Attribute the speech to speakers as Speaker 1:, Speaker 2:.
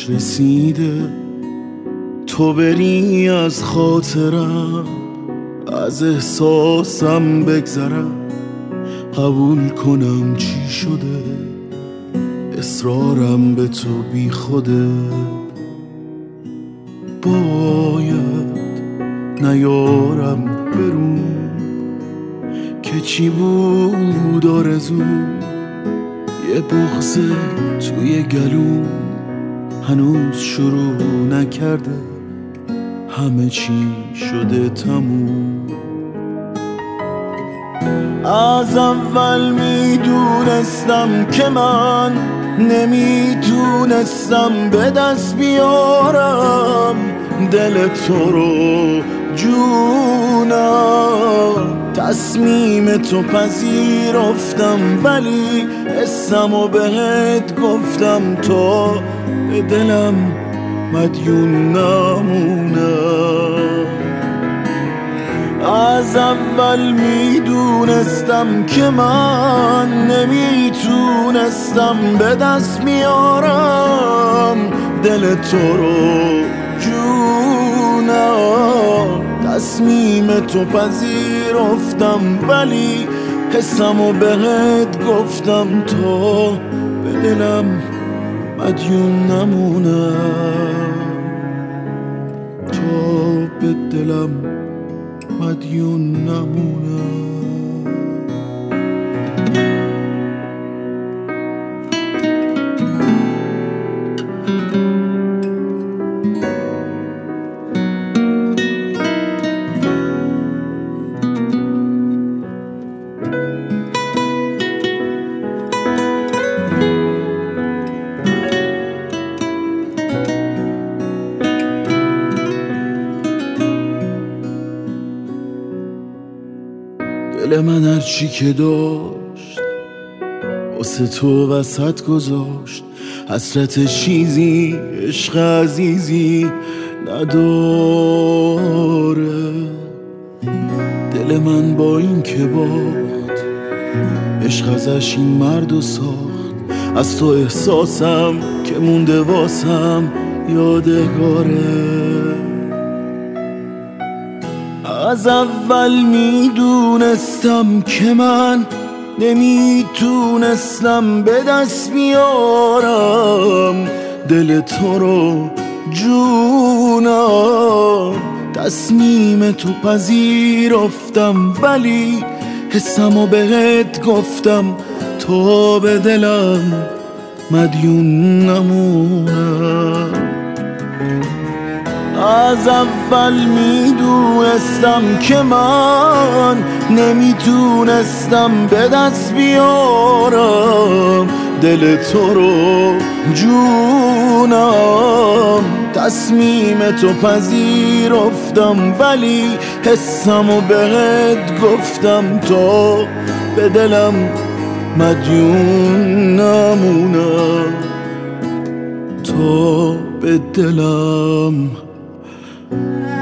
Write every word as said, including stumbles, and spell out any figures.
Speaker 1: خوش رسیده تو بری از خاطرم، از احساسم بگذرم، قبول کنم چی شده، اصرارم به تو بی خوده. باید نیارم برون که چی بود آرزوم، یه بغض توی گلوم هنوز شروع نکرده، همه چی شده تموم. از اول میدونستم که من نمیتونستم به دست بیارم دل تو رو جونم. تصمیم تو پذیرفتم ولی حسمو بهت گفتم تا به دلم مدیون نمونم. از اول میدونستم که من نمیتونستم به دست بیارم دل تو رو جونم. تصمیم تو پذیرفتم ولی حسمو بهت گفتم تا به دلم مدیون نمونم، تا به دلم مدیون نمونم. دل من هرچی که داشت واسه تو وسط گذاشت، حسرت چیزی عشق عزیزی نداره. دل من با این که باخت عشق ازش این مردو ساخت، از تو احساسم که مونده واسم یادگاره. از اول میدونستم که من نمیتونستم به دست بیارم دل تو رو جونم. تصمیم تو پذیرفتم ولی حسمو بهت گفتم تا به دلم مدیون نمونم. از اول میدونستم که من نمیتونستم به دست بیارم دل تو رو جونم. تصمیم تو پذیرفتم ولی حسمو بهت گفتم تا به دلم مدیون نمونم، تا به دلم